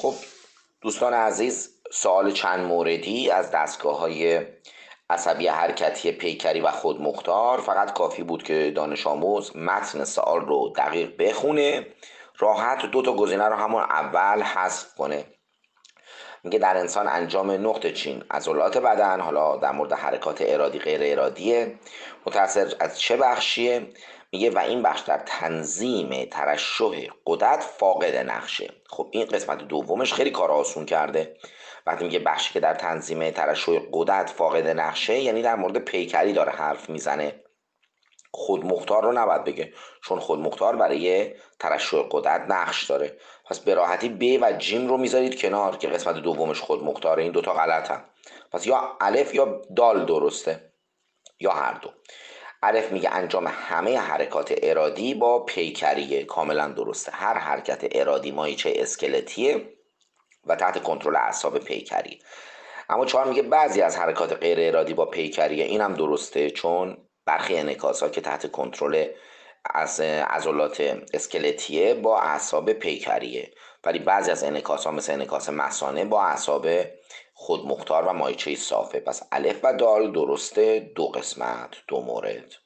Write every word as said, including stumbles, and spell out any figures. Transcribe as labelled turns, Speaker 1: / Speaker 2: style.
Speaker 1: خب دوستان عزیز، سوال چند موردی از دستگاه های عصبی حرکتی پیکری و خودمختار. فقط کافی بود که دانش آموز متن سوال رو دقیق بخونه، راحت دو تا گزینه رو همون اول حذف کنه. میگه در انسان انجام نقطه چین عضلات بدن، حالا در مورد حرکات ارادی غیر ارادیه، متأثر از چه بخشیه؟ میگه و این بخش در تنظیم ترشح غدد فاقد نقشه. خب این قسمت دومش خیلی کار آسون کرده. وقتی میگه بخشی که در تنظیم ترشح غدد فاقد نقشه، یعنی در مورد پیکری داره حرف میزنه. خودمختار رو نباید بگه، چون خودمختار برای ترشح غدد نقش داره. پس به راحتی ب و جیم رو میذارید کنار که قسمت دومش خودمختاره. این دوتا غلط هم. پس یا الف یا دال درسته، یا هر دو. الف میگه انجام همه حرکات ارادی با پیکریه، کاملا درسته. هر حرکت ارادی ماهیچه اسکلتیه و تحت کنترل اعصاب پیکری. اما چهار میگه بعضی از حرکات غیر ارادی با پیکریه. این هم درسته، چون برخی انعکاس ها که تحت کنترل از عضلات اسکلتیه با اعصاب پیکریه، ولی بعضی از انعکاس ها مثل انعکاس مثانه با اعصاب خودمختار و ماهیچه صافه. پس الف و دال درسته، دو قسمت، دو مورد.